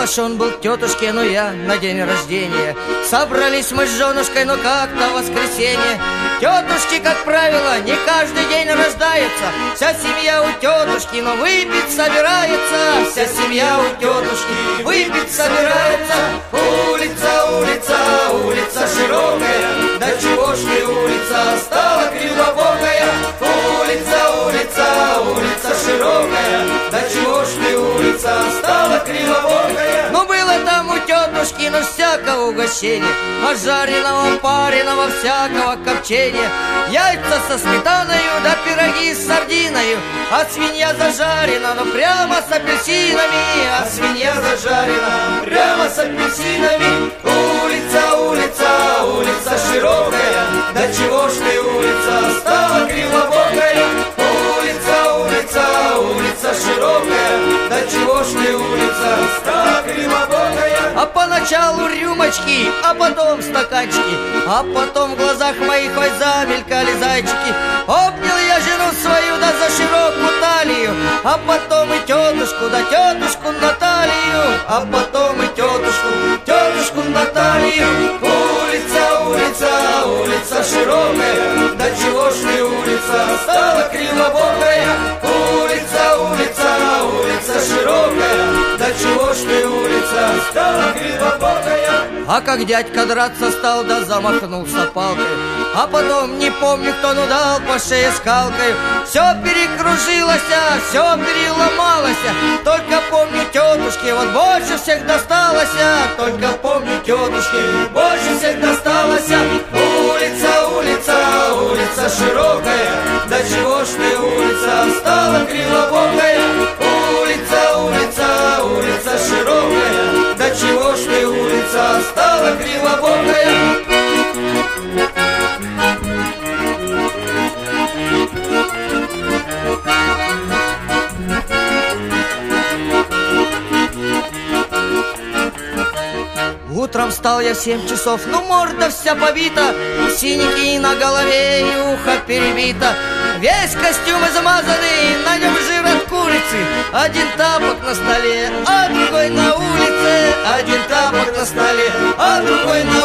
Приглашен был к тетушке, но я на день рождения. Собрались мы с женушкой, но как-то воскресенье. Тетушки, как правило, не каждый день рождаются. Вся семья у тетушки, но выпить собирается. Вся семья у тетушки выпить собирается. Улица, улица, улица широкая, да чего ж ты, улица, стала кривобокая? Улица, улица, улица широкая, да чего ж ты, улица, стала кривобокая? Ну было там у тетушки, но всякого угощения, а жареного, пареного, всякого копчения. Яйца со сметаною, да пироги с сардиною, а свинья зажарена, но прямо с апельсинами. А свинья зажарена прямо с апельсинами. Улица, улица, улица широкая, да чего ж ты, улица, стала кривобокая? Улица, улица, улица широкая, да чего ж ты, улица, стала кривобокая? А поначалу рюмочки, а потом стаканчики, а потом в глазах моих ой замелькали зайчики. Обнял я жену свою, да за широкую талию, а потом и тетушку, да тетушку Наталью, а потом и тетушку Наталью. Улица, улица, улица широкая, да чего ж ты, улица, стала кривобокая? Улица, улица, улица широкая, да чего ж ты, улица, стала кривобокая? А как дядька драться стал, да замахнулся палкой, а потом не помню, кто, ну дал по шее скалкой. Все перекружилось, все переломалось, только помню тетушке, вот больше всех досталось. Только помню тетушке, больше всех досталось. Улица, улица, улица широкая, да чего ж ты, улица, стала кривобокая? Улица, улица, улица широкая, да чего ж ты, улица, стала кривобокая? Утром встал я в 7 часов, ну морда вся побита, синяки на голове и ухо перебито. Весь костюм измазанный, на нем жир от курицы. Один тапок на столе, а другой на улице. Один тапок на столе, а другой на